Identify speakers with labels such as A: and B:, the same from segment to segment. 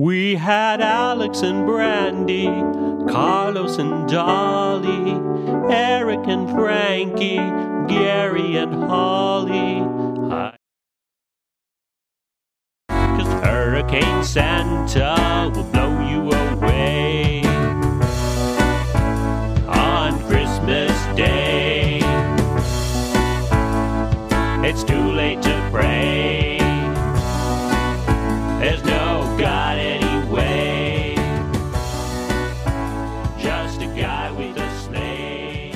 A: We had Alex and Brandy, Carlos and Dolly, Eric and Frankie, Gary and Holly. 'Cause Hurricane Santa will blow you away on Christmas Day. It's too late to pray. There's no God anyway. Just a guy with a sleigh.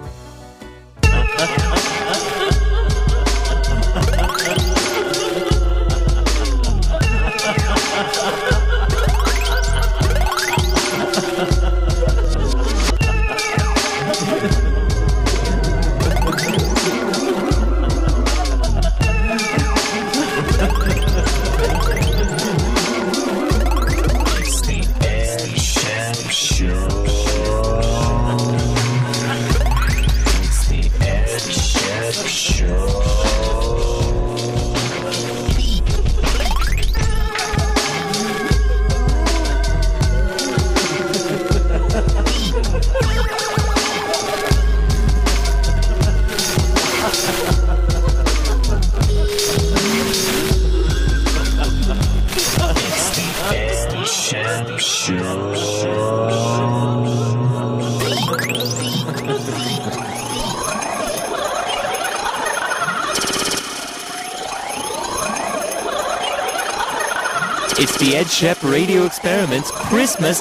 B: It's the Ed Shep Radio Experiment's Christmas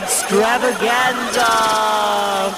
B: Extravaganza!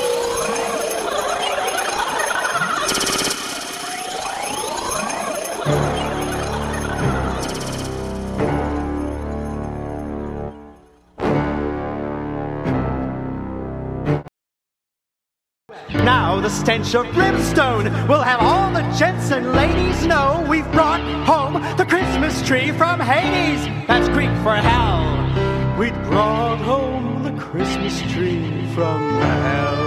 C: Now the stench of brimstone will have all the gents and ladies know we've brought home the Christmas tree from Hades. That's Greek for hell. We brought home the Christmas tree from hell.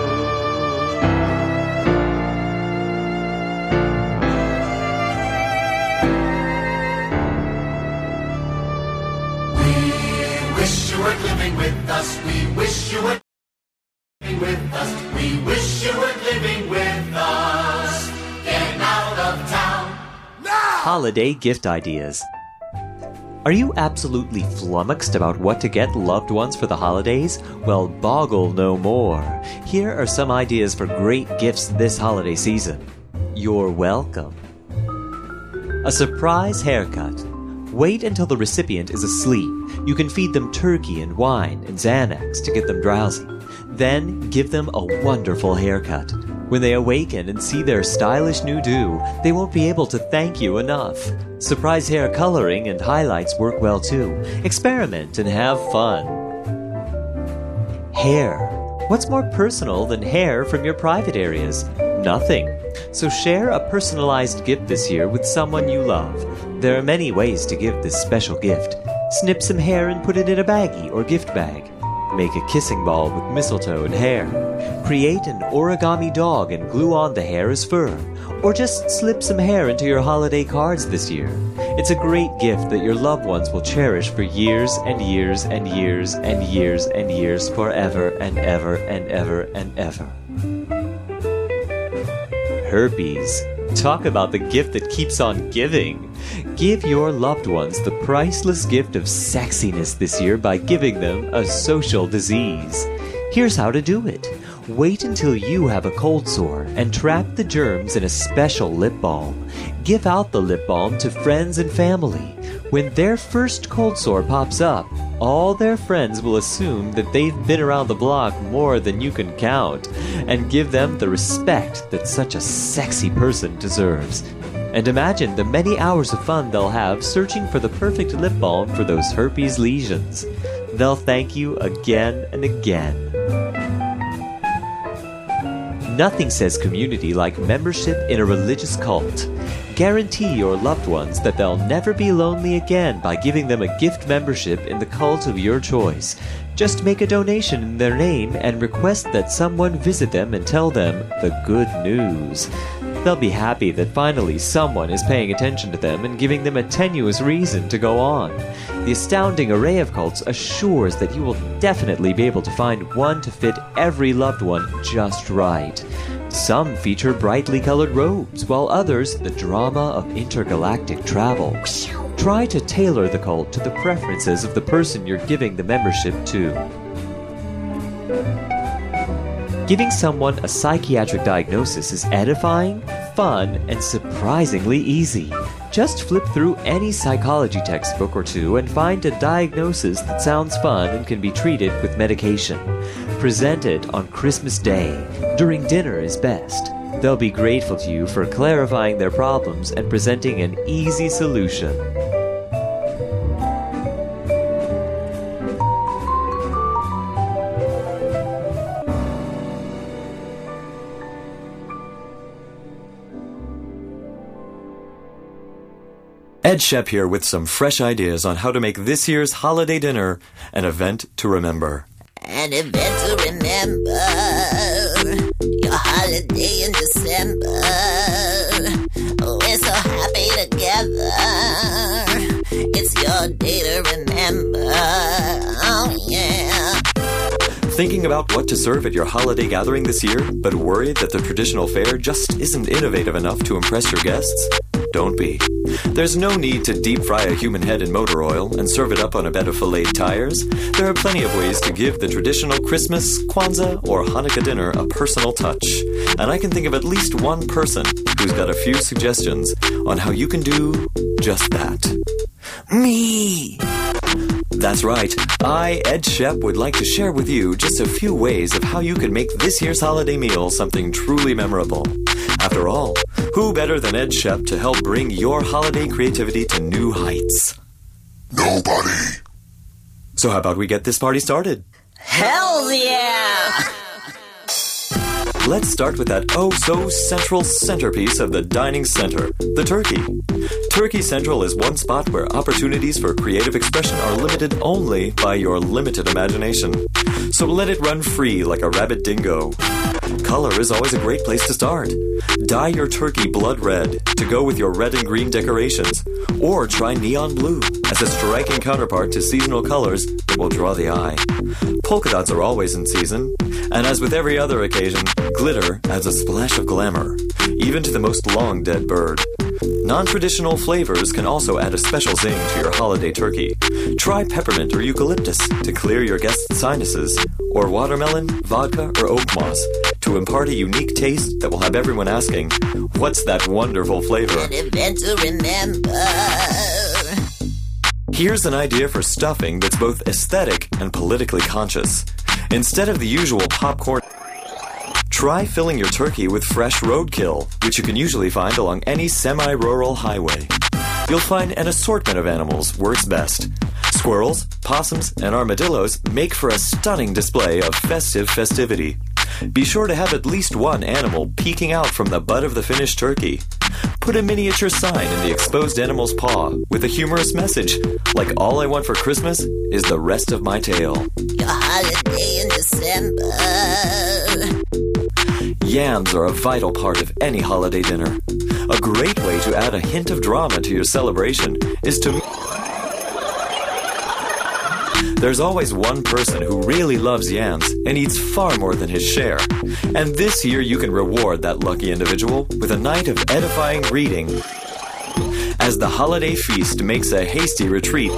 D: We wish you were living with us. We wish you were with us. We wish you were living with us. Getting out of town now.
B: Holiday gift ideas. Are you absolutely flummoxed about what to get loved ones for the holidays? Well, boggle no more. Here are some ideas for great gifts this holiday season. You're welcome. A surprise haircut. Wait until the recipient is asleep. You can feed them turkey and wine and Xanax to get them drowsy. Then give them a wonderful haircut. When they awaken and see their stylish new do, they won't be able to thank you enough. Surprise hair coloring and highlights work well too. Experiment and have fun. Hair. What's more personal than hair from your private areas? Nothing. So share a personalized gift this year with someone you love. There are many ways to give this special gift. Snip some hair and put it in a baggie or gift bag. Make a kissing ball with mistletoe and hair. Create an origami dog and glue on the hair as fur. Or just slip some hair into your holiday cards this year. It's a great gift that your loved ones will cherish for years and years and years and years and years, forever and ever and ever and ever. Herpes. Talk about the gift that keeps on giving. Give your loved ones the priceless gift of sexiness this year by giving them a social disease. Here's how to do it. Wait until you have a cold sore and trap the germs in a special lip balm. Give out the lip balm to friends and family. When their first cold sore pops up, all their friends will assume that they've been around the block more than you can count, and give them the respect that such a sexy person deserves. And imagine the many hours of fun they'll have searching for the perfect lip balm for those herpes lesions. They'll thank you again and again. Nothing says community like membership in a religious cult. Guarantee your loved ones that they'll never be lonely again by giving them a gift membership in the cult of your choice. Just make a donation in their name and request that someone visit them and tell them the good news. They'll be happy that finally someone is paying attention to them and giving them a tenuous reason to go on. The astounding array of cults assures that you will definitely be able to find one to fit every loved one just right. Some feature brightly colored robes, while others the drama of intergalactic travel. Try to tailor the cult to the preferences of the person you're giving the membership to. Giving someone a psychiatric diagnosis is edifying, fun, and surprisingly easy. Just flip through any psychology textbook or two and find a diagnosis that sounds fun and can be treated with medication. Present it on Christmas Day. During dinner is best. They'll be grateful to you for clarifying their problems and presenting an easy solution.
E: Ed Shep here with some fresh ideas on how to make this year's holiday dinner an event to remember.
F: An event to remember, your holiday in December. We're so happy together, it's your day to remember, oh yeah.
E: Thinking about what to serve at your holiday gathering this year, but worried that the traditional fare just isn't innovative enough to impress your guests? Don't be. There's no need to deep fry a human head in motor oil and serve it up on a bed of filleted tires. There are plenty of ways to give the traditional Christmas, Kwanzaa, or Hanukkah dinner a personal touch. And I can think of at least one person who's got a few suggestions on how you can do just that. Me! That's right. I, Ed Shep, would like to share with you just a few ways of how you could make this year's holiday meal something truly memorable. After all, who better than Ed Shep to help bring your holiday creativity to new heights?
G: Nobody.
E: So how about we get this party started?
F: Hell yeah!
E: Let's start with that oh-so-central centerpiece of the dining center, the turkey. Turkey Central is one spot where opportunities for creative expression are limited only by your limited imagination. So let it run free like a rabid dingo. Color is always a great place to start. Dye your turkey blood red to go with your red and green decorations, or try neon blue as a striking counterpart to seasonal colors that will draw the eye. Polka dots are always in season, and as with every other occasion, glitter adds a splash of glamour, even to the most long-dead bird. Non-traditional flavors can also add a special zing to your holiday turkey. Try peppermint or eucalyptus to clear your guests' sinuses, or watermelon, vodka, or oak moss to impart a unique taste that will have everyone asking, what's that wonderful flavor?
F: An event to remember.
E: Here's an idea for stuffing that's both aesthetic and politically conscious. Instead of the usual popcorn, try filling your turkey with fresh roadkill, which you can usually find along any semi-rural highway. You'll find an assortment of animals works best. Squirrels, possums, and armadillos make for a stunning display of festive festivity. Be sure to have at least one animal peeking out from the butt of the finished turkey. Put a miniature sign in the exposed animal's paw with a humorous message, like all I want for Christmas is the rest of my tail.
F: Your holiday in December.
E: Yams are a vital part of any holiday dinner. A great way to add a hint of drama to your celebration is to... There's always one person who really loves yams and eats far more than his share. And this year you can reward that lucky individual with a night of edifying reading. As the holiday feast makes a hasty retreat,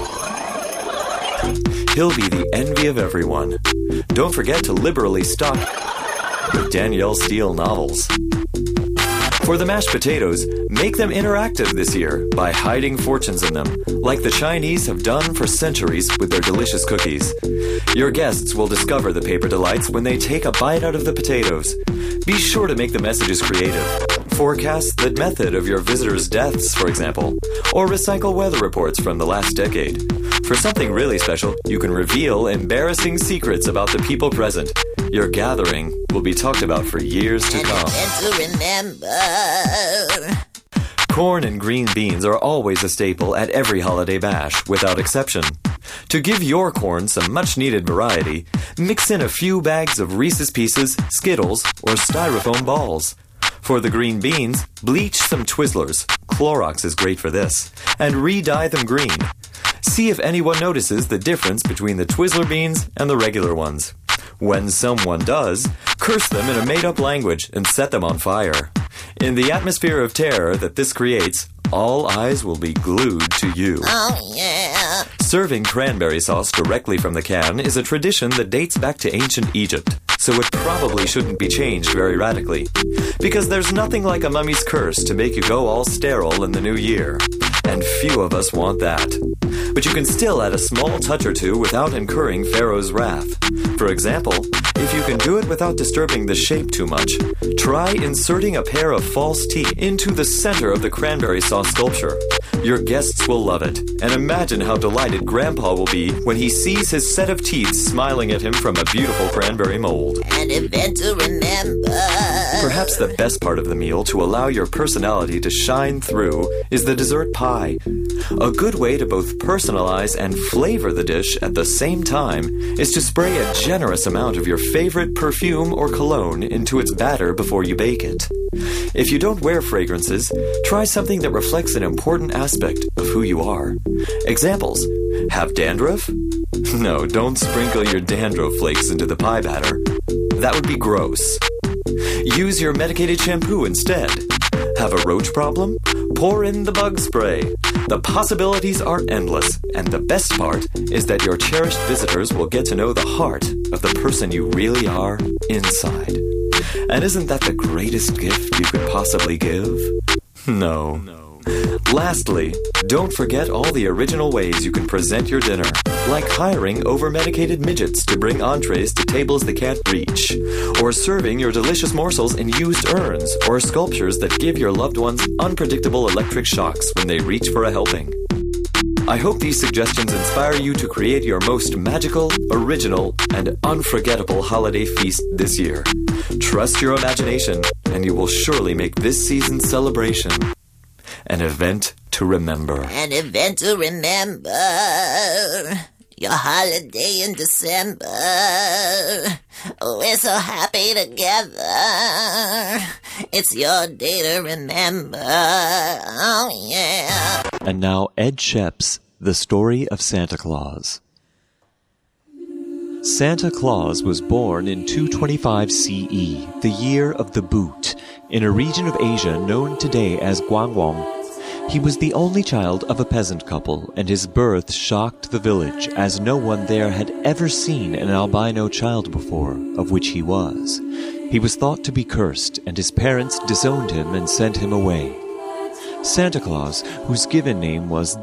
E: he'll be the envy of everyone. Don't forget to liberally stock with Danielle Steele novels. For the mashed potatoes, make them interactive this year by hiding fortunes in them, like the Chinese have done for centuries with their delicious cookies. Your guests will discover the paper delights when they take a bite out of the potatoes. Be sure to make the messages creative. Forecast the method of your visitors' deaths, for example, or recycle weather reports from the last decade. For something really special, you can reveal embarrassing secrets about the people present. Your gathering will be talked about for years to come.
F: And to remember.
E: Corn and green beans are always a staple at every holiday bash, without exception. To give your corn some much-needed variety, mix in a few bags of Reese's Pieces, Skittles, or Styrofoam balls. For the green beans, bleach some Twizzlers. Clorox is great for this. And re-dye them green. See if anyone notices the difference between the Twizzler beans and the regular ones. When someone does, curse them in a made-up language and set them on fire. In the atmosphere of terror that this creates, all eyes will be glued to you.
F: Oh, yeah.
E: Serving cranberry sauce directly from the can is a tradition that dates back to ancient Egypt, so it probably shouldn't be changed very radically. Because there's nothing like a mummy's curse to make you go all sterile in the new year. And few of us want that. But you can still add a small touch or two without incurring Pharaoh's wrath. For example, if you can do it without disturbing the shape too much, try inserting a pair of false teeth into the center of the cranberry sauce sculpture. Your guests will love it, and imagine how delighted Grandpa will be when he sees his set of teeth smiling at him from a beautiful cranberry mold.
F: An event to remember.
E: Perhaps the best part of the meal to allow your personality to shine through is the dessert pie. A good way to both personalize and flavor the dish at the same time is to spray a generous amount of your favorite perfume or cologne into its batter before you bake it. If you don't wear fragrances, try something that reflects an important aspect of who you are. Examples: have dandruff? No, don't sprinkle your dandruff flakes into the pie batter. That would be gross. Use your medicated shampoo instead. Have a roach problem? Pour in the bug spray. The possibilities are endless, and the best part is that your cherished visitors will get to know the heart of the person you really are inside. And isn't that the greatest gift you could possibly give? No. Lastly, don't forget all the original ways you can present your dinner, like hiring over-medicated midgets to bring entrees to tables they can't reach, or serving your delicious morsels in used urns or sculptures that give your loved ones unpredictable electric shocks when they reach for a helping. I hope these suggestions inspire you to create your most magical, original, and unforgettable holiday feast this year. Trust your imagination, and you will surely make this season's celebration an event to remember.
F: An event to remember. Your holiday in December. We're so happy together. It's your day to remember. Oh, yeah.
B: And now Ed Shepp's The Story of Santa Claus. Santa Claus was born in 225 CE, the year of the Boot, in a region of Asia known today as Guangwang. He was the only child of a peasant couple, and his birth shocked the village, as no one there had ever seen an albino child before, of which he was. He was thought to be cursed, and his parents disowned him and sent him away. Santa Claus, whose given name was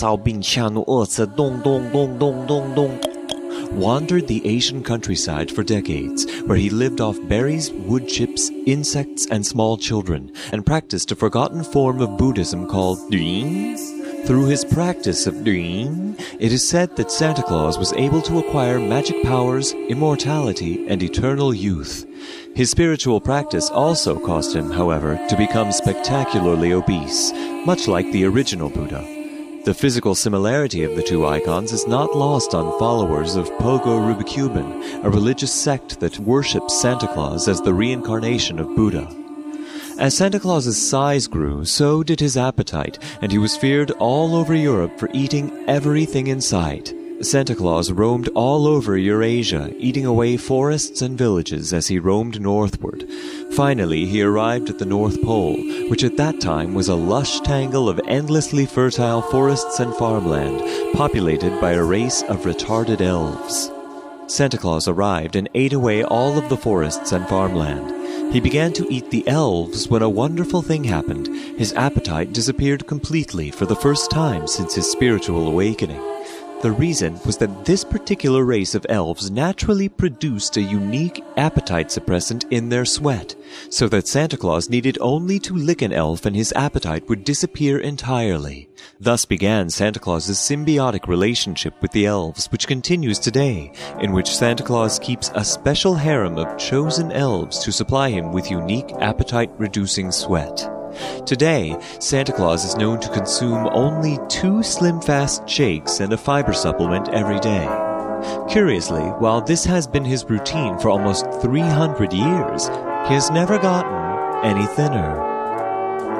B: wandered the Asian countryside for decades, where he lived off berries, wood chips, insects, and small children, and practiced a forgotten form of Buddhism called Duyin. Through his practice of Duyin, it is said that Santa Claus was able to acquire magic powers, immortality, and eternal youth. His spiritual practice also caused him, however, to become spectacularly obese, much like the original Buddha. The physical similarity of the two icons is not lost on followers of Pogo Rubicuban, a religious sect that worships Santa Claus as the reincarnation of Buddha. As Santa Claus's size grew, so did his appetite, and he was feared all over Europe for eating everything in sight. Santa Claus roamed all over Eurasia, eating away forests and villages as he roamed northward. Finally, he arrived at the North Pole, which at that time was a lush tangle of endlessly fertile forests and farmland, populated by a race of retarded elves. Santa Claus arrived and ate away all of the forests and farmland. He began to eat the elves when a wonderful thing happened. His appetite disappeared completely for the first time since his spiritual awakening. The reason was that this particular race of elves naturally produced a unique appetite suppressant in their sweat, so that Santa Claus needed only to lick an elf and his appetite would disappear entirely. Thus began Santa Claus's symbiotic relationship with the elves, which continues today, in which Santa Claus keeps a special harem of chosen elves to supply him with unique appetite-reducing sweat. Today, Santa Claus is known to consume only 2 Slim Fast shakes and a fiber supplement every day. Curiously, while this has been his routine for almost 300 years, he has never gotten any thinner.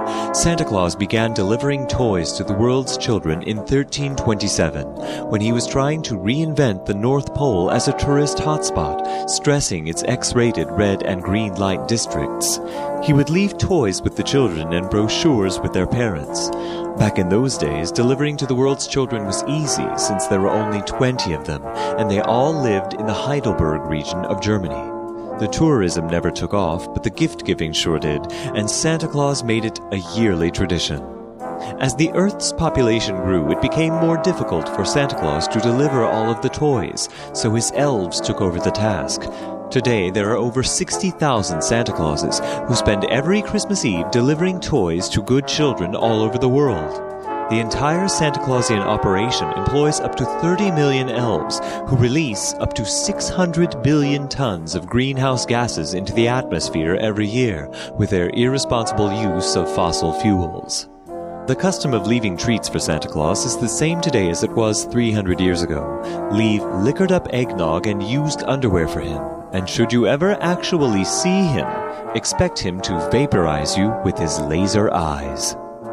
B: Santa Claus began delivering toys to the world's children in 1327, when he was trying to reinvent the North Pole as a tourist hotspot, stressing its X-rated red and green light districts. He would leave toys with the children and brochures with their parents. Back in those days, delivering to the world's children was easy since there were only 20 of them, and they all lived in the Heidelberg region of Germany. The tourism never took off, but the gift-giving sure did, and Santa Claus made it a yearly tradition. As the Earth's population grew, it became more difficult for Santa Claus to deliver all of the toys, so his elves took over the task. Today, there are over 60,000 Santa Clauses who spend every Christmas Eve delivering toys to good children all over the world. The entire Santa Clausian operation employs up to 30 million elves who release up to 600 billion tons of greenhouse gases into the atmosphere every year with their irresponsible use of fossil fuels. The custom of leaving treats for Santa Claus is the same today as it was 300 years ago. Leave liquored up eggnog and used underwear for him. And should you ever actually see him, expect him to vaporize you with his laser eyes.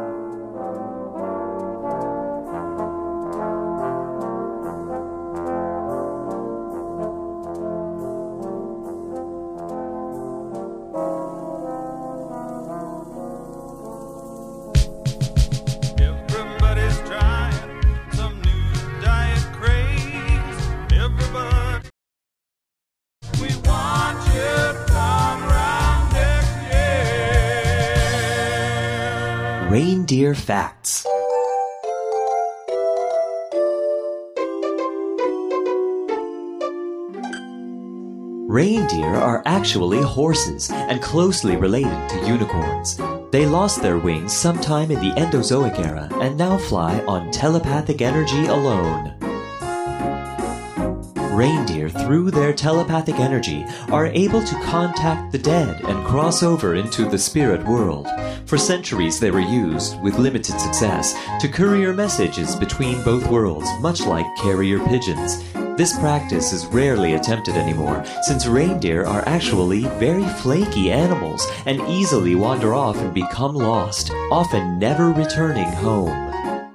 H: Everybody's trying some new diet craze. Everybody, we want you to come round next year.
B: Reindeer facts. Reindeer are actually horses and closely related to unicorns. They lost their wings sometime in the Endozoic era and now fly on telepathic energy alone. Reindeer, through their telepathic energy, are able to contact the dead and cross over into the spirit world. For centuries they were used, with limited success, to courier messages between both worlds, much like carrier pigeons. This practice is rarely attempted anymore, since reindeer are actually very flaky animals and easily wander off and become lost, often never returning home.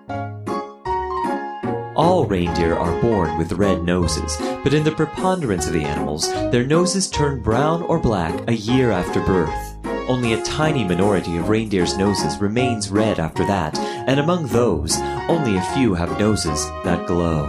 B: All reindeer are born with red noses, but in the preponderance of the animals, their noses turn brown or black a year after birth. Only a tiny minority of reindeer's noses remains red after that, and among those, only a few have noses that glow.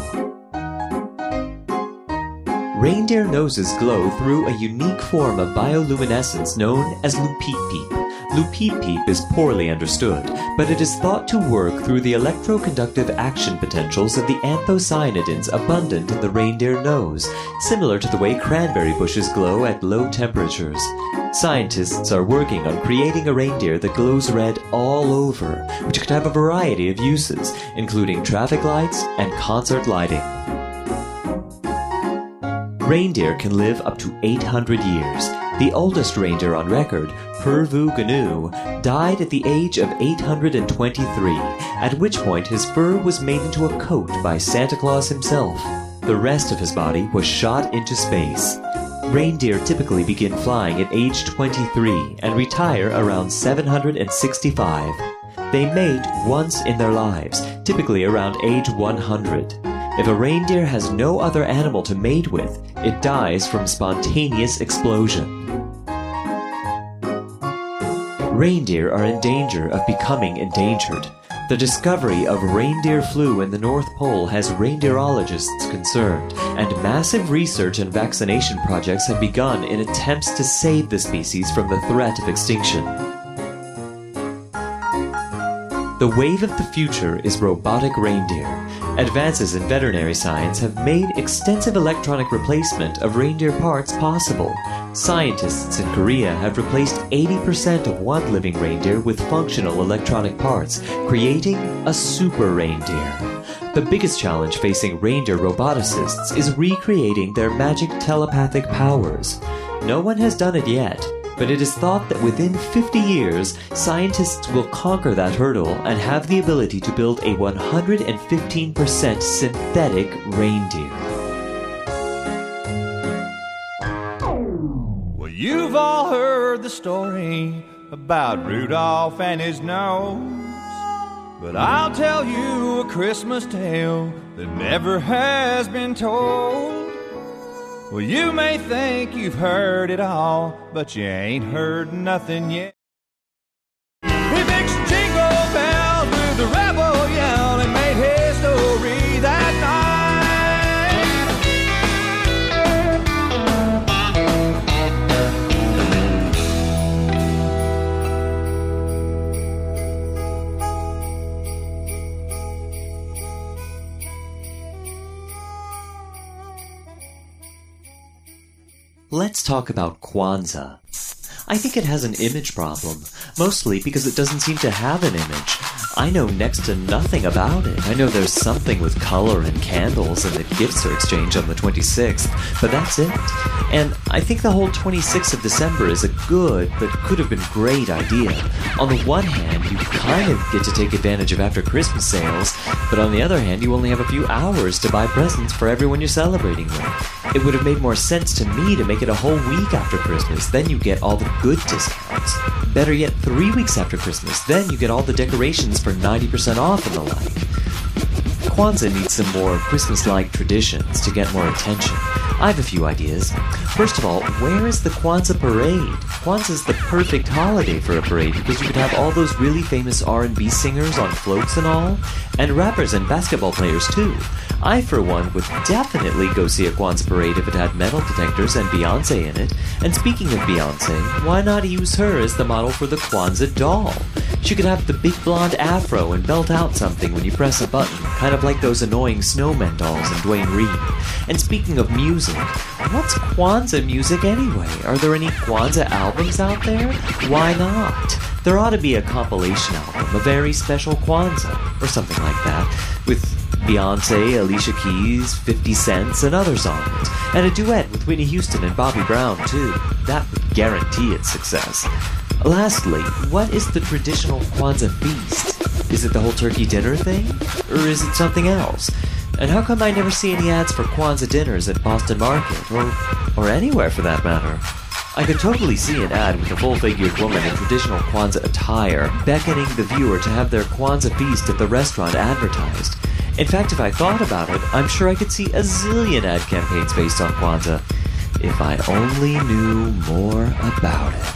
B: Reindeer noses glow through a unique form of bioluminescence known as Lupit-Peep. Lupit-Peep is poorly understood, but it is thought to work through the electroconductive action potentials of the anthocyanidins abundant in the reindeer nose, similar to the way cranberry bushes glow at low temperatures. Scientists are working on creating a reindeer that glows red all over, which could have a variety of uses, including traffic lights and concert lighting. Reindeer can live up to 800 years. The oldest reindeer on record, Hervu Gnu, died at the age of 823, at which point his fur was made into a coat by Santa Claus himself. The rest of his body was shot into space. Reindeer typically begin flying at age 23 and retire around 765. They mate once in their lives, typically around age 100. If a reindeer has no other animal to mate with, it dies from spontaneous explosion. Reindeer are in danger of becoming endangered. The discovery of reindeer flu in the North Pole has reindeerologists concerned, and massive research and vaccination projects have begun in attempts to save the species from the threat of extinction. The wave of the future is robotic reindeer. Advances in veterinary science have made extensive electronic replacement of reindeer parts possible. Scientists in Korea have replaced 80% of one living reindeer with functional electronic parts, creating a super reindeer. The biggest challenge facing reindeer roboticists is recreating their magic telepathic powers. No one has done it yet, but it is thought that within 50 years, scientists will conquer that hurdle and have the ability to build a 115% synthetic reindeer.
H: Well, you've all heard the story about Rudolph and his nose. But I'll tell you a Christmas tale that never has been told. Well, you may think you've heard it all, but you ain't heard nothing yet. He mixed jingle bells with the rebel yell and made his story that night.
B: Let's talk about Kwanzaa. I think it has an image problem, mostly because it doesn't seem to have an image. I know next to nothing about it. I know there's something with color and candles and that gifts are exchanged on the 26th, but that's it. And I think the whole 26th of December is a good, but could have been great idea. On the one hand, you kind of get to take advantage of after Christmas sales, but on the other hand, you only have a few hours to buy presents for everyone you're celebrating with. It would have made more sense to me to make it a whole week after Christmas, then you get all the good discounts. Better yet, 3 weeks after Christmas, then you get all the decorations for 90% off and the like. Kwanzaa needs some more Christmas-like traditions to get more attention. I have a few ideas. First of all, where is the Kwanzaa parade? Kwanzaa is the perfect holiday for a parade because you could have all those really famous R&B singers on floats and all, and rappers and basketball players too. I, for one, would definitely go see a Kwanzaa parade if it had metal detectors and Beyoncé in it. And speaking of Beyoncé, why not use her as the model for the Kwanzaa doll? She could have the big blonde afro and belt out something when you press a button, kind of like those annoying snowman dolls in Dwayne Reed. And speaking of music, what's Kwanzaa music anyway? Are there any Kwanzaa albums out there? Why not? There ought to be a compilation album, a very special Kwanzaa, or something like that, with Beyoncé, Alicia Keys, 50 Cent, and others on it. And a duet with Whitney Houston and Bobby Brown, too. That would guarantee its success. Lastly, what is the traditional Kwanzaa feast? Is it the whole turkey dinner thing? Or is it something else? And how come I never see any ads for Kwanzaa dinners at Boston Market, or anywhere for that matter? I could totally see an ad with a full-figured woman in traditional Kwanzaa attire, beckoning the viewer to have their Kwanzaa feast at the restaurant advertised. In fact, if I thought about it, I'm sure I could see a zillion ad campaigns based on Kwanzaa, if I only knew more about it.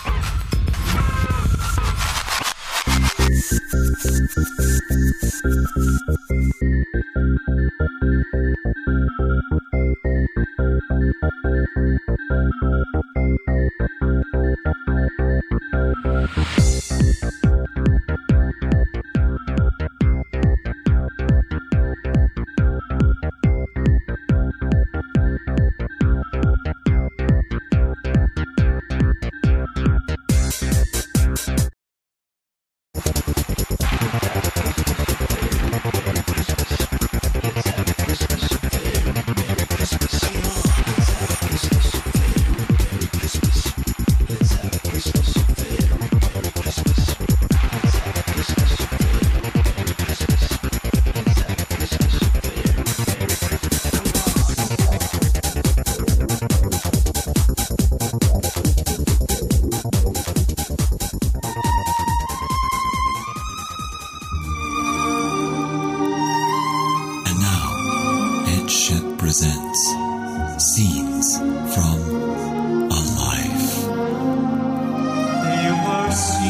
I: presents Scenes from a Life.
J: They were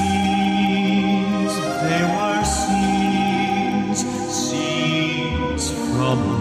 J: scenes from a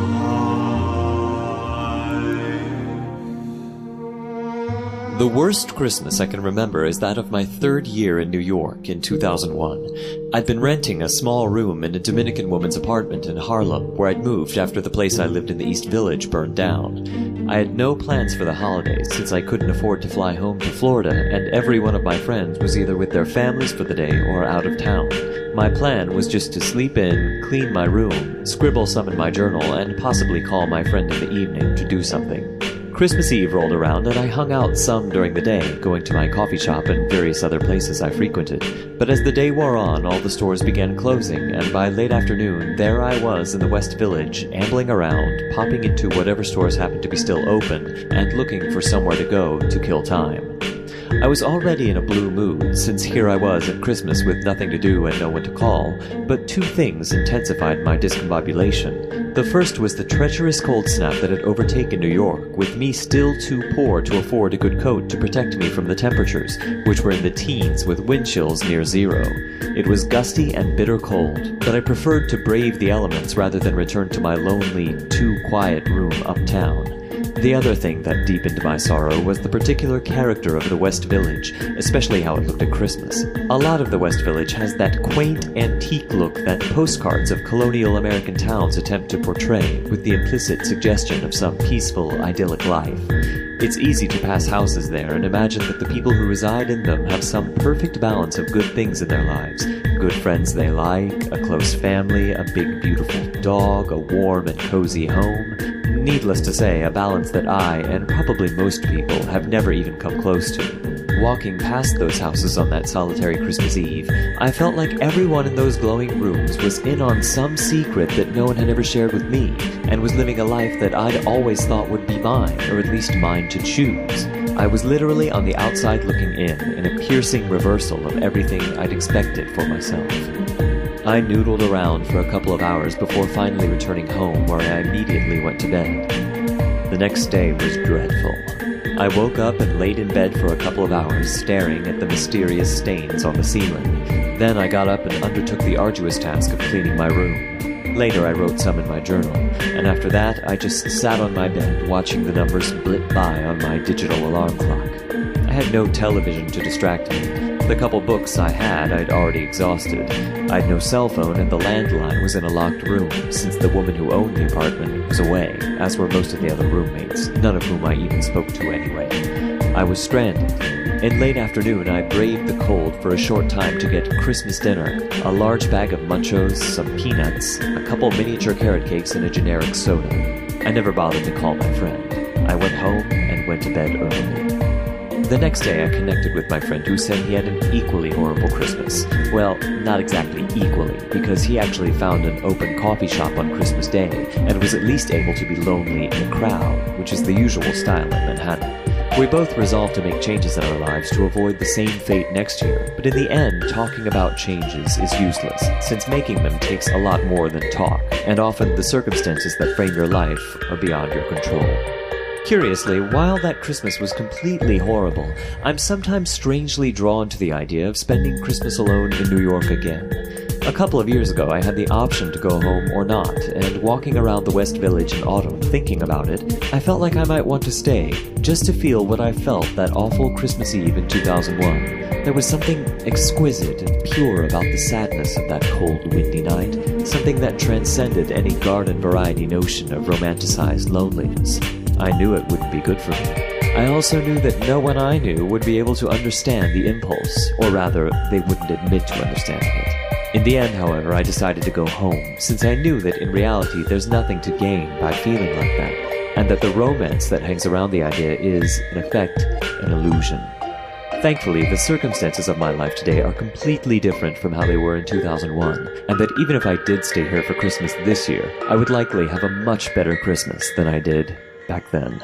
J: life.
B: The worst Christmas I can remember is that of my third year in New York in 2001. I'd been renting a small room in a Dominican woman's apartment in Harlem, where I'd moved after the place I lived in the East Village burned down. I had no plans for the holidays, since I couldn't afford to fly home to Florida, and every one of my friends was either with their families for the day or out of town. My plan was just to sleep in, clean my room, scribble some in my journal, and possibly call my friend in the evening to do something. Christmas Eve rolled around, and I hung out some during the day, going to my coffee shop and various other places I frequented. But as the day wore on, all the stores began closing, and by late afternoon, there I was in the West Village, ambling around, popping into whatever stores happened to be still open, and looking for somewhere to go to kill time. I was already in a blue mood, since here I was at Christmas with nothing to do and no one to call, but two things intensified my discombobulation. The first was the treacherous cold snap that had overtaken New York, with me still too poor to afford a good coat to protect me from the temperatures, which were in the teens with wind chills near zero. It was gusty and bitter cold, but I preferred to brave the elements rather than return to my lonely, too quiet room uptown. The other thing that deepened my sorrow was the particular character of the West Village, especially how it looked at Christmas. A lot of the West Village has that quaint, antique look that postcards of colonial American towns attempt to portray, with the implicit suggestion of some peaceful, idyllic life. It's easy to pass houses there and imagine that the people who reside in them have some perfect balance of good things in their lives. Good friends they like, a close family, a big beautiful dog, a warm and cozy home. Needless to say, a balance that I, and probably most people, have never even come close to. Walking past those houses on that solitary Christmas Eve, I felt like everyone in those glowing rooms was in on some secret that no one had ever shared with me, and was living a life that I'd always thought would be mine, or at least mine to choose. I was literally on the outside looking in a piercing reversal of everything I'd expected for myself. I noodled around for a couple of hours before finally returning home, where I immediately went to bed. The next day was dreadful. I woke up and laid in bed for a couple of hours, staring at the mysterious stains on the ceiling. Then I got up and undertook the arduous task of cleaning my room. Later I wrote some in my journal, and after that I just sat on my bed watching the numbers blip by on my digital alarm clock. I had no television to distract me. The couple books I had I'd already exhausted. I'd no cell phone, and the landline was in a locked room, since the woman who owned the apartment was away, as were most of the other roommates, none of whom I even spoke to anyway. I was stranded. In late afternoon, I braved the cold for a short time to get Christmas dinner, a large bag of Munchos, some peanuts, a couple miniature carrot cakes, and a generic soda. I never bothered to call my friend. I went home and went to bed early. The next day I connected with my friend who said he had an equally horrible Christmas. Well, not exactly equally, because he actually found an open coffee shop on Christmas Day and was at least able to be lonely in a crowd, which is the usual style in Manhattan. We both resolved to make changes in our lives to avoid the same fate next year, but in the end, talking about changes is useless, since making them takes a lot more than talk, and often the circumstances that frame your life are beyond your control. Curiously, while that Christmas was completely horrible, I'm sometimes strangely drawn to the idea of spending Christmas alone in New York again. A couple of years ago, I had the option to go home or not, and walking around the West Village in autumn, thinking about it, I felt like I might want to stay, just to feel what I felt that awful Christmas Eve in 2001. There was something exquisite and pure about the sadness of that cold, windy night, something that transcended any garden variety notion of romanticized loneliness. I knew it wouldn't be good for me. I also knew that no one I knew would be able to understand the impulse, or rather, they wouldn't admit to understanding it. In the end, however, I decided to go home, since I knew that in reality there's nothing to gain by feeling like that, and that the romance that hangs around the idea is, in effect, an illusion. Thankfully, the circumstances of my life today are completely different from how they were in 2001, and that even if I did stay here for Christmas this year, I would likely have a much better Christmas than I did back then.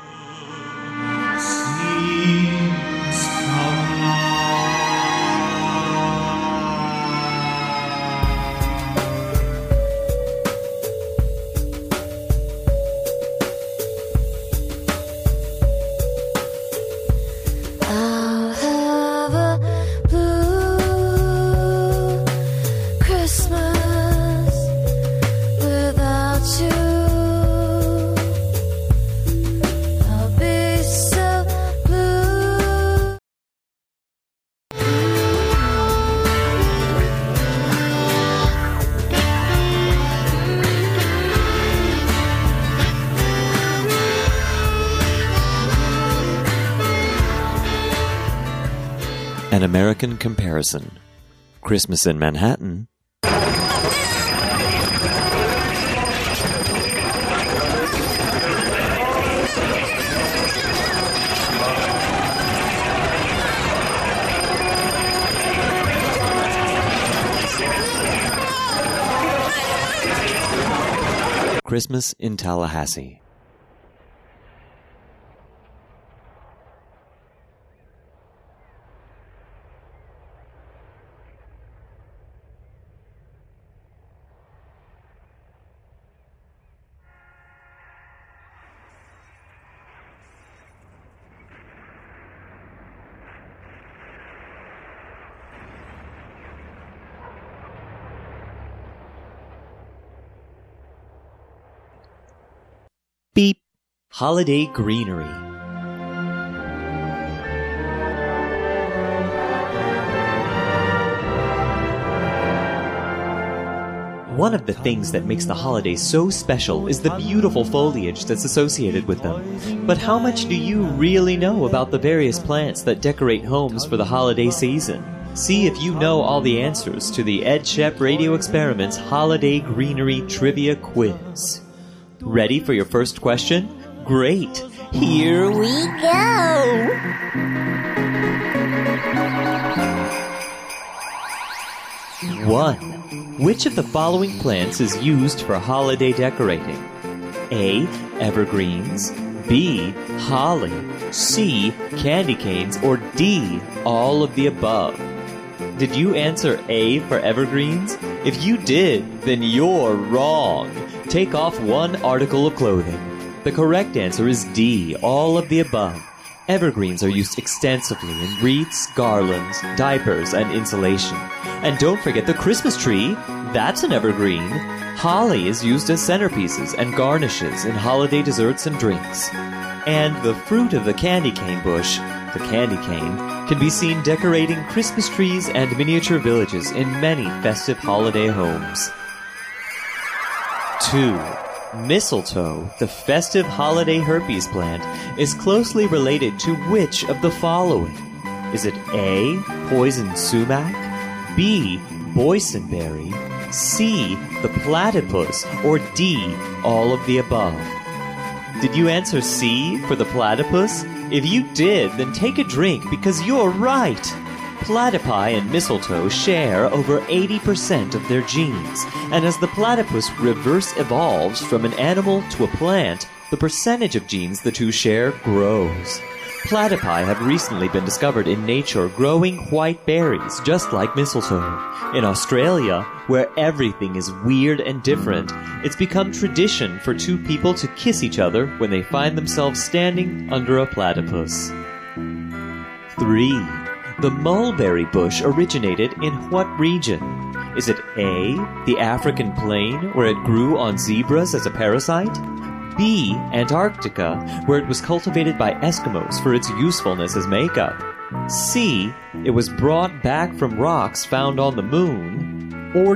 K: I'll have a blue Christmas without you.
B: An American Comparison. Christmas in Manhattan. Christmas in Tallahassee. Holiday greenery. One of the things that makes the holidays so special is the beautiful foliage that's associated with them. But how much do you really know about the various plants that decorate homes for the holiday season? See if you know all the answers to the Ed Shep Radio Experiment's Holiday Greenery Trivia Quiz. Ready for your first question? Great! Here we go! One. Which of the following plants is used for holiday decorating? A. Evergreens. B. Holly. C. Candy canes. Or D. All of the above. Did you answer A for evergreens? If you did, then you're wrong. Take off one article of clothing. The correct answer is D. All of the above. Evergreens are used extensively in wreaths, garlands, diapers, and insulation. And don't forget the Christmas tree. That's an evergreen. Holly is used as centerpieces and garnishes in holiday desserts and drinks. And the fruit of the candy cane bush, the candy cane, can be seen decorating Christmas trees and miniature villages in many festive holiday homes. 2. Mistletoe, the festive holiday herpes plant, is closely related to which of the following? Is it A. Poison sumac, B. Boysenberry, C. The platypus, or D. All of the above? Did you answer C for the platypus? If you did, then take a drink because you're right. Platypi and mistletoe share over 80% of their genes, and as the platypus reverse evolves from an animal to a plant, the percentage of genes the two share grows. Platypi have recently been discovered in nature growing white berries, just like mistletoe. In Australia, where everything is weird and different, it's become tradition for two people to kiss each other when they find themselves standing under a platypus. 3. The mulberry bush originated in what region? Is it A, the African plain, where it grew on zebras as a parasite? B, Antarctica, where it was cultivated by Eskimos for its usefulness as makeup? C, it was brought back from rocks found on the moon? Or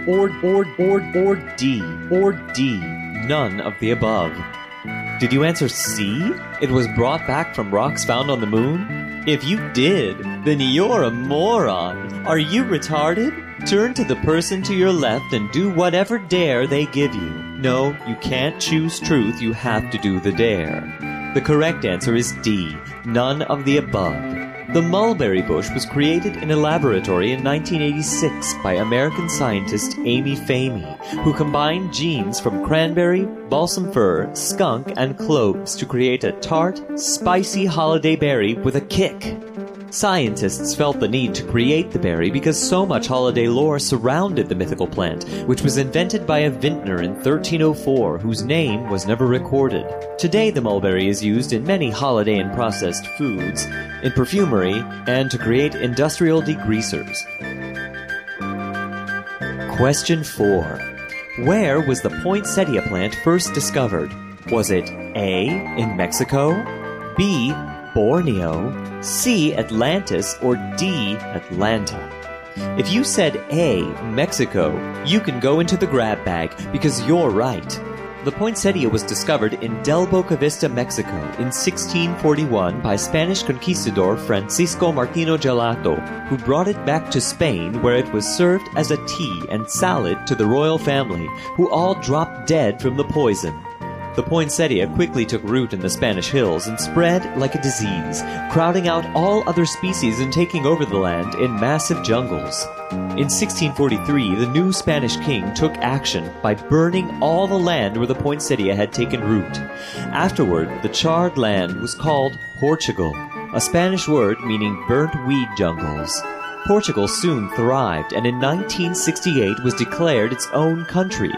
B: D, none of the above. Did you answer C? It was brought back from rocks found on the moon? If you did, then you're a moron. Are you retarded? Turn to the person to your left and do whatever dare they give you. No, you can't choose truth, you have to do the dare. The correct answer is D, none of the above. The mulberry bush was created in a laboratory in 1986 by American scientist Amy Famey, who combined genes from cranberry, balsam fir, skunk, and cloves to create a tart, spicy holiday berry with a kick. Scientists felt the need to create the berry because so much holiday lore surrounded the mythical plant, which was invented by a vintner in 1304 whose name was never recorded. Today the mulberry is used in many holiday and processed foods, in perfumery, and to create industrial degreasers. Question 4. Where was the poinsettia plant first discovered? Was it A, in Mexico, B, Borneo, C, Atlantis, or D, Atlanta? If you said A, Mexico, you can go into the grab bag because you're right. The poinsettia was discovered in Del Boca Vista, Mexico in 1641 by Spanish conquistador Francisco Martino Gelato, who brought it back to Spain where it was served as a tea and salad to the royal family, who all dropped dead from the poison. The poinsettia quickly took root in the Spanish hills and spread like a disease, crowding out all other species and taking over the land in massive jungles. In 1643, the new Spanish king took action by burning all the land where the poinsettia had taken root. Afterward, the charred land was called Portugal, a Spanish word meaning burnt weed jungles. Portugal soon thrived and in 1968 was declared its own country.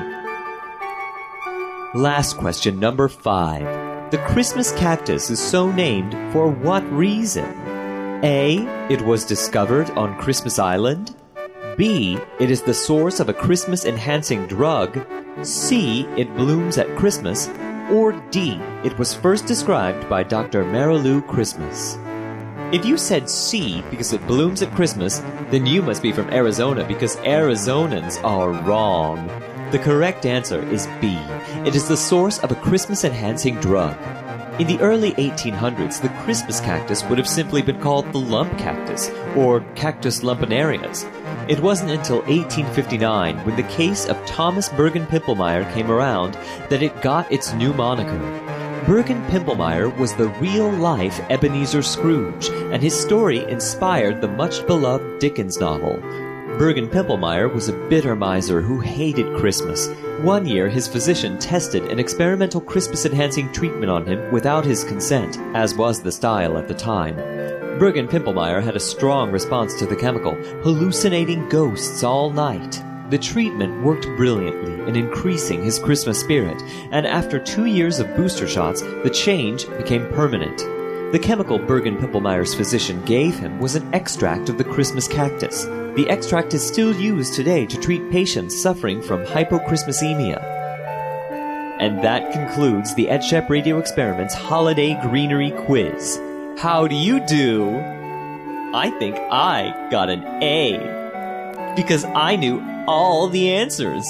B: Last question, number 5. The Christmas cactus is so named for what reason? A, it was discovered on Christmas Island. B, it is the source of a Christmas-enhancing drug. C, it blooms at Christmas. Or D, it was first described by Dr. Marilou Christmas? If you said C because it blooms at Christmas, then you must be from Arizona because Arizonans are wrong. The correct answer is B. It is the source of a Christmas-enhancing drug. In the early 1800s, the Christmas cactus would have simply been called the lump cactus, or Cactus lumpinarius. It wasn't until 1859, when the case of Thomas Bergen Pimpelmeyer came around, that it got its new moniker. Bergen Pimpelmeyer was the real-life Ebenezer Scrooge, and his story inspired the much-beloved Dickens novel. Bergen Pimpelmeyer was a bitter miser who hated Christmas. One year, his physician tested an experimental Christmas-enhancing treatment on him without his consent, as was the style at the time. Bergen Pimpelmeyer had a strong response to the chemical, hallucinating ghosts all night. The treatment worked brilliantly in increasing his Christmas spirit, and after 2 years of booster shots, the change became permanent. The chemical Bergen Pimpelmeyer's physician gave him was an extract of the Christmas cactus. The extract is still used today to treat patients suffering from hypochristmasemia. And that concludes the EdChef Radio Experiment's Holiday Greenery Quiz. How do you do? I think I got an A, because I knew all the answers.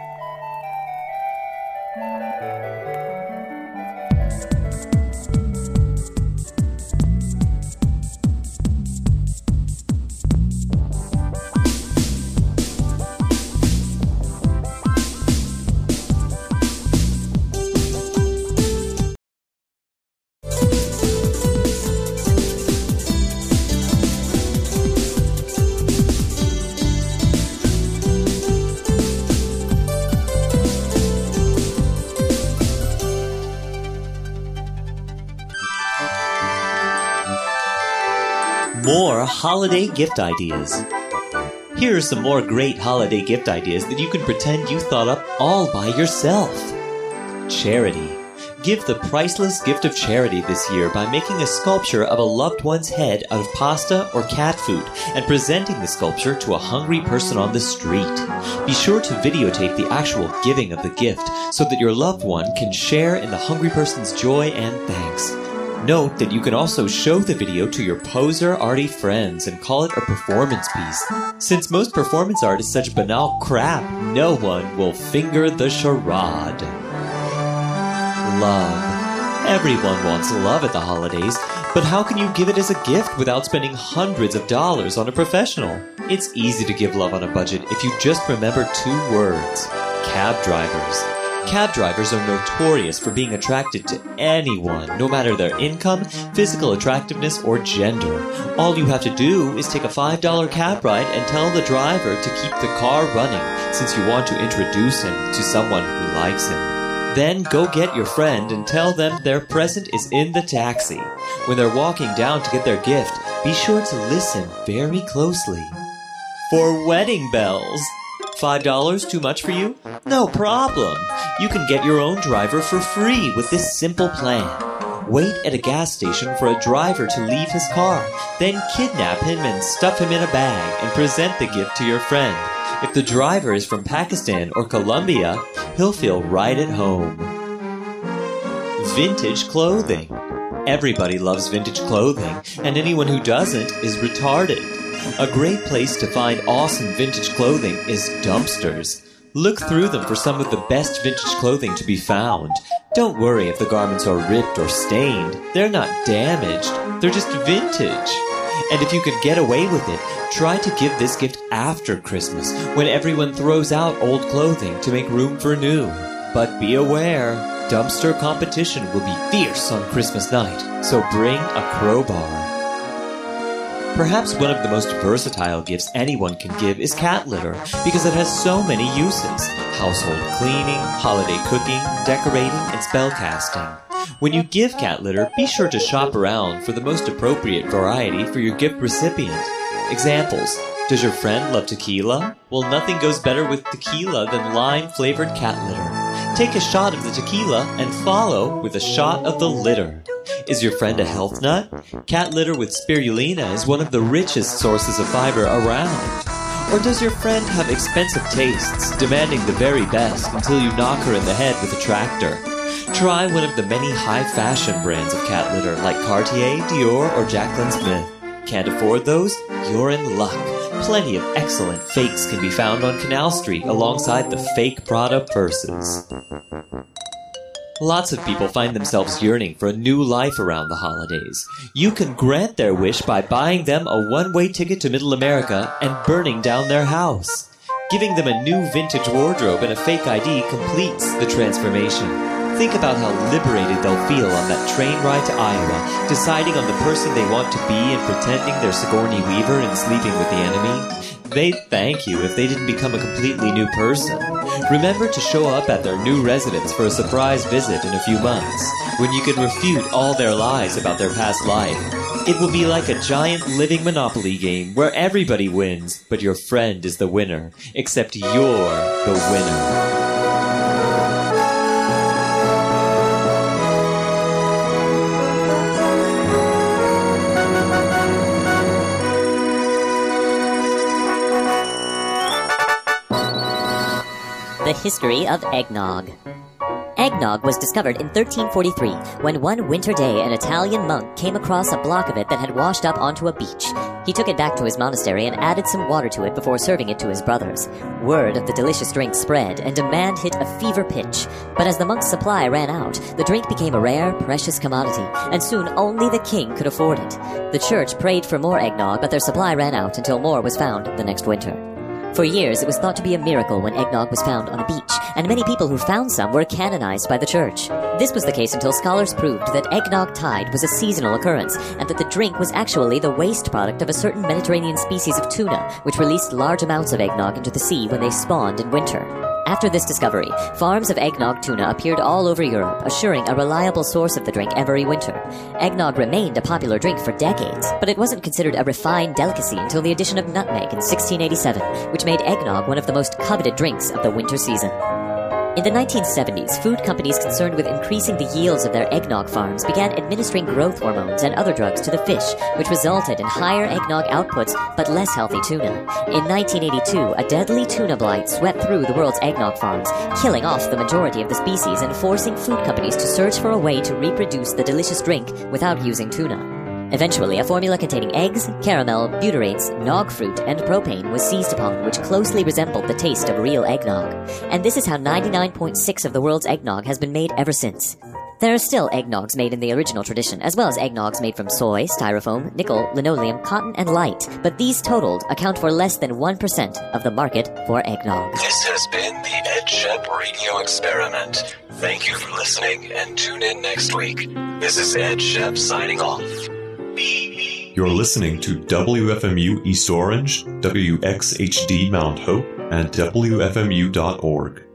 B: More holiday gift ideas. Here are some more great holiday gift ideas that you can pretend you thought up all by yourself. Charity. Give the priceless gift of charity this year by making a sculpture of a loved one's head out of pasta or cat food and presenting the sculpture to a hungry person on the street. Be sure to videotape the actual giving of the gift so that your loved one can share in the hungry person's joy and thanks. Note that you can also show the video to your poser arty friends and call it a performance piece. Since most performance art is such banal crap, no one will finger the charade. Love. Everyone wants love at the holidays, but how can you give it as a gift without spending hundreds of dollars on a professional? It's easy to give love on a budget if you just remember 2 words. Cab drivers. Cab drivers are notorious for being attracted to anyone, no matter their income, physical attractiveness, or gender. All you have to do is take a $5 cab ride and tell the driver to keep the car running, since you want to introduce him to someone who likes him. Then go get your friend and tell them their present is in the taxi. When they're walking down to get their gift, be sure to listen very closely. For wedding bells. $5 too much for you? No problem. You can get your own driver for free with this simple plan. Wait at a gas station for a driver to leave his car, then kidnap him and stuff him in a bag and present the gift to your friend. If the driver is from Pakistan or Colombia, he'll feel right at home. Vintage clothing. Everybody loves vintage clothing, and anyone who doesn't is retarded. A great place to find awesome vintage clothing is dumpsters. Look through them for some of the best vintage clothing to be found. Don't worry if the garments are ripped or stained. They're not damaged. They're just vintage. And if you could get away with it, try to give this gift after Christmas, when everyone throws out old clothing to make room for new. But be aware, dumpster competition will be fierce on Christmas night, so bring a crowbar. Perhaps one of the most versatile gifts anyone can give is cat litter, because it has so many uses: household cleaning, holiday cooking, decorating, and spellcasting. When you give cat litter, be sure to shop around for the most appropriate variety for your gift recipient. Examples: does your friend love tequila? Well, nothing goes better with tequila than lime-flavored cat litter. Take a shot of the tequila and follow with a shot of the litter. Is your friend a health nut? Cat litter with spirulina is one of the richest sources of fiber around. Or does your friend have expensive tastes, demanding the very best until you knock her in the head with a tractor? Try one of the many high-fashion brands of cat litter like Cartier, Dior, or Jacqueline Smith. Can't afford those? You're in luck. Plenty of excellent fakes can be found on Canal Street alongside the fake Prada purses. Lots of people find themselves yearning for a new life around the holidays. You can grant their wish by buying them a one-way ticket to Middle America and burning down their house. Giving them a new vintage wardrobe and a fake ID completes the transformation. Think about how liberated they'll feel on that train ride to Iowa, deciding on the person they want to be and pretending they're Sigourney Weaver and sleeping with the enemy. They'd thank you if they didn't become a completely new person. Remember to show up at their new residence for a surprise visit in a few months, when you can refute all their lies about their past life. It will be like a giant living Monopoly game where everybody wins, but your friend is the winner, except you're the winner.
L: The history of eggnog. Eggnog was discovered in 1343 when one winter day an Italian monk came across a block of it that had washed up onto a beach. He took it back to his monastery and added some water to it before serving it to his brothers. Word of the delicious drink spread, and demand hit a fever pitch. But as the monk's supply ran out, the drink became a rare, precious commodity, and soon only the king could afford it. The church prayed for more eggnog, but their supply ran out until more was found the next winter. For years, it was thought to be a miracle when eggnog was found on a beach, and many people who found some were canonized by the church. This was the case until scholars proved that eggnog tide was a seasonal occurrence, and that the drink was actually the waste product of a certain Mediterranean species of tuna, which released large amounts of eggnog into the sea when they spawned in winter. After this discovery, farms of eggnog tuna appeared all over Europe, assuring a reliable source of the drink every winter. Eggnog remained a popular drink for decades, but it wasn't considered a refined delicacy until the addition of nutmeg in 1687, which made eggnog one of the most coveted drinks of the winter season. In the 1970s, food companies concerned with increasing the yields of their eggnog farms began administering growth hormones and other drugs to the fish, which resulted in higher eggnog outputs but less healthy tuna. In 1982, a deadly tuna blight swept through the world's eggnog farms, killing off the majority of the species and forcing food companies to search for a way to reproduce the delicious drink without using tuna. Eventually, a formula containing eggs, caramel, butyrates, nog fruit, and propane was seized upon, which closely resembled the taste of real eggnog. And this is how 99.6% of the world's eggnog has been made ever since. There are still eggnogs made in the original tradition, as well as eggnogs made from soy, styrofoam, nickel, linoleum, cotton, and light. But these totaled account for less than 1% of the market for eggnog.
M: This has been the EdShep Radio Experiment. Thank you for listening, and tune in next week. This is EdShep signing off.
E: You're listening to WFMU East Orange, WXHD Mount Hope, and WFMU.org.